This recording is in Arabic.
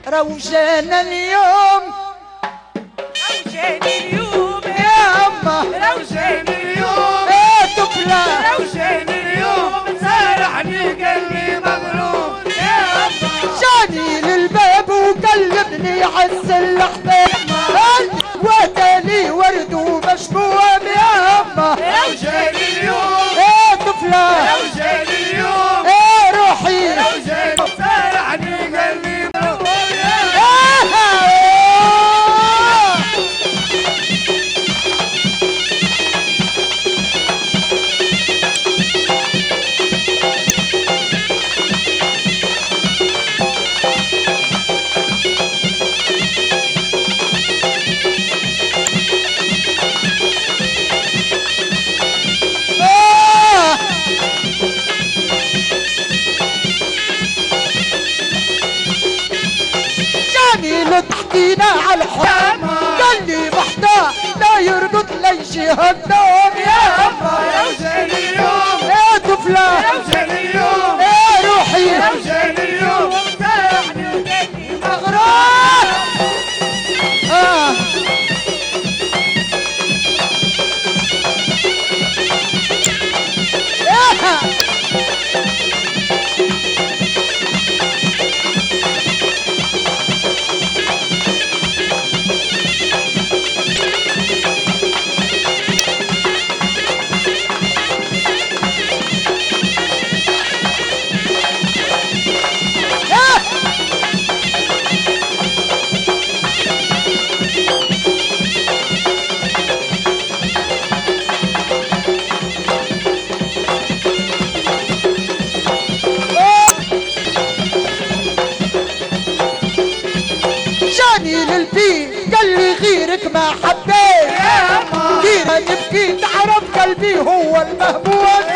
روشان اليوم روشان اليوم يا أما روشان اليوم يا طفلة روشان اليوم سارحني قلبي مغروم يا أما جاني للباب وقلبني عز الأحباب وتالي ورد ومشموم يا أما روشان اليوم يا طفلة روشان اليوم يا روحي روشان سارحني قلبي مغروم تحكينا على الحب قال لي محتاج لا يرقد ليش هالنوم يا أما روشان اليوم يا طفلة روشان اليوم يا روحي روشان اليوم سارحني قلبي مغرور قال لي غيرك ما حبيت يا أما غير نبكي تعرف قلبي هو المهبوب